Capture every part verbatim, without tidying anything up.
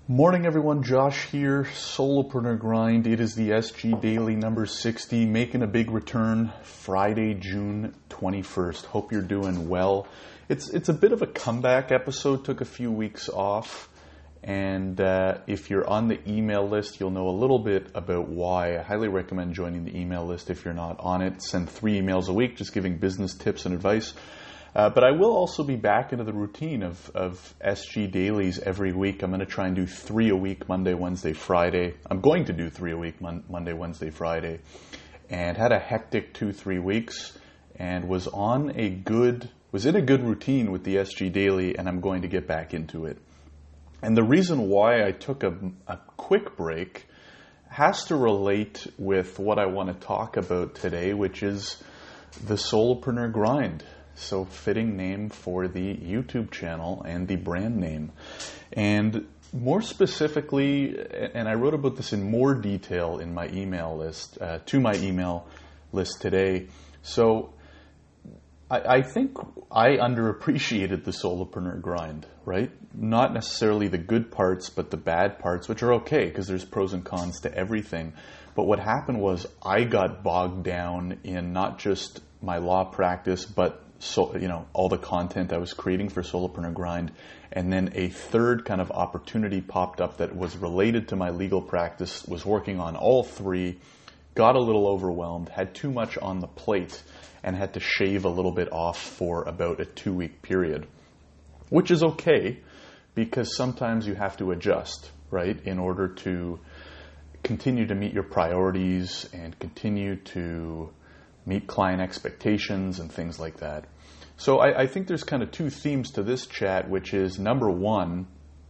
Morning everyone, Josh here, Solopreneur Grind. It is the S G Daily number sixty, making a big return Friday, June twenty-first. Hope you're doing well. It's it's a bit of a comeback episode, took a few weeks off, and uh, if you're on the email list, you'll know a little bit about why. I highly recommend joining the email list if you're not on it. Send three emails a week, just giving business tips and advice. Uh, but I will also be back into the routine of, of S G Dailies every week. I'm going to try and do three a week, Monday, Wednesday, Friday. I'm going to do three a week, mon- Monday, Wednesday, Friday. And had a hectic two, three weeks and was on a good, was in a good routine with the S G Daily, and I'm going to get back into it. And the reason why I took a, a quick break has to relate with what I want to talk about today, which is the Solopreneur Grind. So fitting name for the YouTube channel and the brand name. And more specifically, and I wrote about this in more detail in my email list, uh, to my email list today. So I, I think I underappreciated the Solopreneur Grind, right? Not necessarily the good parts, but the bad parts, which are okay because there's pros and cons to everything. But what happened was I got bogged down in not just my law practice, but so, you know, all the content I was creating for Solopreneur Grind. And then a third kind of opportunity popped up that was related to my legal practice, was working on all three, got a little overwhelmed, had too much on the plate, and had to shave a little bit off for about a two-week period, which is okay because sometimes you have to adjust, right, in order to continue to meet your priorities and continue to meet client expectations and things like that. So I, I think there's kind of two themes to this chat, which is number one,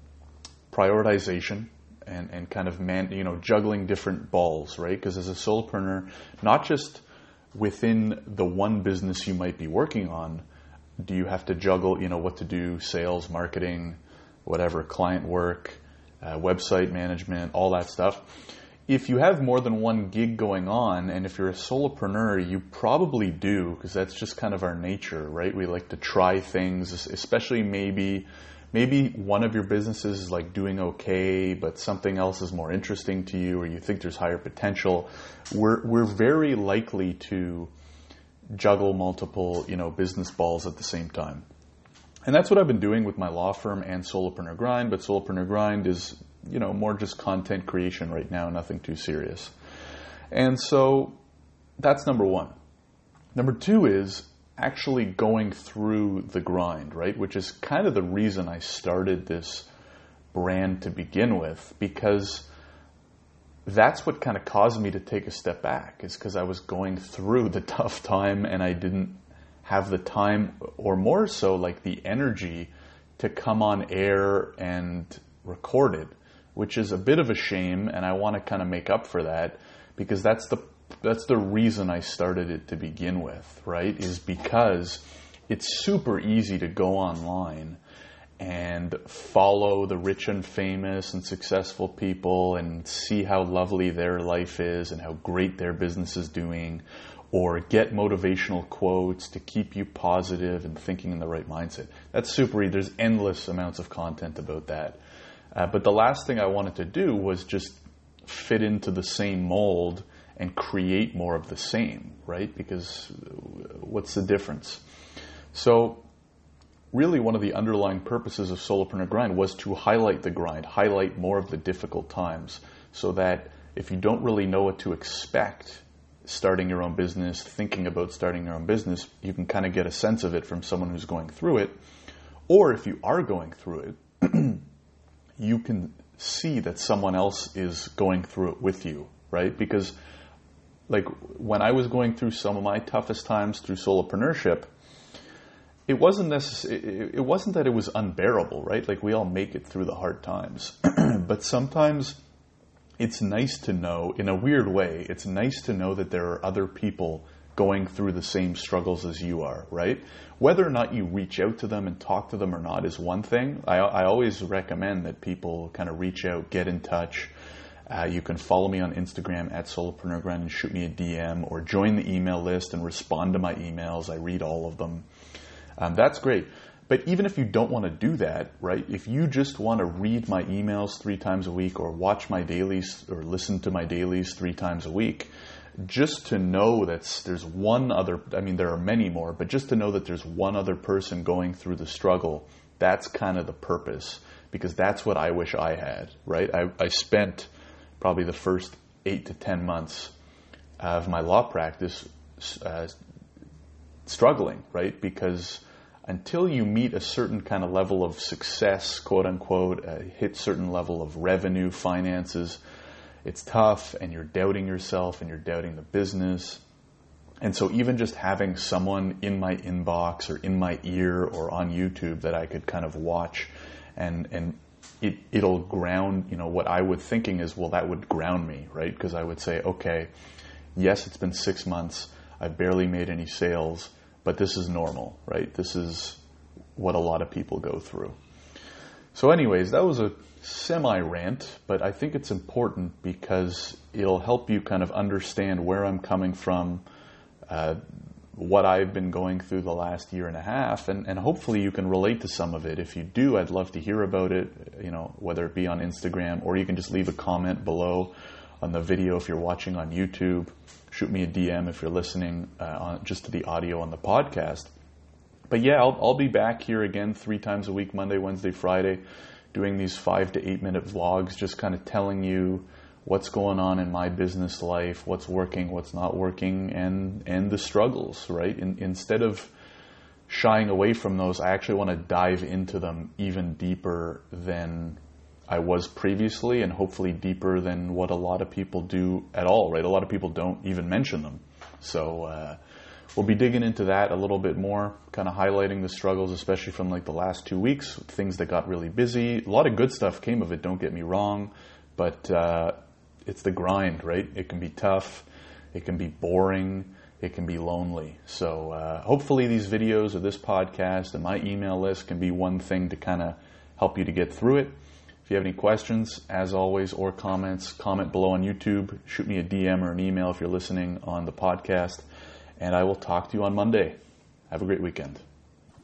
prioritization and, and kind of man, you know, juggling different balls, right? Because as a solopreneur, not just within the one business you might be working on, do you have to juggle, you know, what to do, sales, marketing, whatever, client work, uh, website management, all that stuff. If you have more than one gig going on, and if you're a solopreneur, you probably do, because that's just kind of our nature, right? We like to try things, especially maybe maybe one of your businesses is like doing okay, but something else is more interesting to you, or you think there's higher potential. We're we're very likely to juggle multiple, you know, business balls at the same time. And that's what I've been doing with my law firm and Solopreneur Grind, but Solopreneur Grind is, you know, more just content creation right now, nothing too serious. And so that's number one. Number two is actually going through the grind, right? Which is kind of the reason I started this brand to begin with, because that's what kind of caused me to take a step back, is because I was going through the tough time and I didn't have the time, or more so like the energy, to come on air and record it, which is a bit of a shame, and I want to kind of make up for that, because that's the that's the reason I started it to begin with, right? Is because it's super easy to go online and follow the rich and famous and successful people and see how lovely their life is and how great their business is doing, or get motivational quotes to keep you positive and thinking in the right mindset. That's super easy. There's endless amounts of content about that. Uh, but the last thing I wanted to do was just fit into the same mold and create more of the same, right? Because what's the difference? So really one of the underlying purposes of Solopreneur Grind was to highlight the grind, highlight more of the difficult times, so that if you don't really know what to expect starting your own business, thinking about starting your own business, you can kind of get a sense of it from someone who's going through it. Or if you are going through it, you can see that someone else is going through it with you, right? Because like when I was going through some of my toughest times through solopreneurship, it wasn't necessarily, it wasn't that it was unbearable, right? Like we all make it through the hard times, but sometimes it's nice to know, in a weird way, it's nice to know that there are other people going through the same struggles as you are, right? Whether or not you reach out to them and talk to them or not is one thing. I, I always recommend that people kind of reach out, get in touch. Uh, you can follow me on Instagram at Solopreneur Grind and shoot me a D M, or join the email list and respond to my emails. I read all of them. Um, that's great. But even if you don't want to do that, right, if you just want to read my emails three times a week or watch my dailies or listen to my dailies three times a week, just to know that there's one other, I mean, there are many more, but just to know that there's one other person going through the struggle, that's kind of the purpose, because that's what I wish I had, right? I, I spent probably the first eight to ten months of my law practice uh, struggling, right? Because until you meet a certain kind of level of success, quote unquote, uh, hit certain level of revenue, finances, it's tough, and you're doubting yourself and you're doubting the business. And so even just having someone in my inbox or in my ear or on YouTube that I could kind of watch and, and it, it'll ground, you know, what I would thinking is, well, that would ground me, right? Because I would say, okay, yes, it's been six months. I've barely made any sales, but this is normal, right? This is what a lot of people go through. So anyways, that was a semi-rant, but I think it's important because it'll help you kind of understand where I'm coming from, uh, what I've been going through the last year and a half, and, and hopefully you can relate to some of it. If you do, I'd love to hear about it, you know, whether it be on Instagram, or you can just leave a comment below on the video if you're watching on YouTube. Shoot me a D M if you're listening uh, on just to the audio on the podcast. But yeah, I'll, I'll be back here again three times a week, Monday, Wednesday, Friday, doing these five to eight minute vlogs, just kind of telling you what's going on in my business life, what's working, what's not working, and and the struggles, right? In, instead of shying away from those, I actually want to dive into them even deeper than I was previously, and hopefully deeper than what a lot of people do at all, right? A lot of people don't even mention them. So uh, we'll be digging into that a little bit more, kind of highlighting the struggles, especially from like the last two weeks, things that got really busy. A lot of good stuff came of it, don't get me wrong, but uh, it's the grind, right? It can be tough, it can be boring, it can be lonely. So uh, hopefully these videos or this podcast and my email list can be one thing to kind of help you to get through it. If you have any questions, as always, or comments, comment below on YouTube. Shoot me a D M or an email if you're listening on the podcast. And I will talk to you on Monday. Have a great weekend.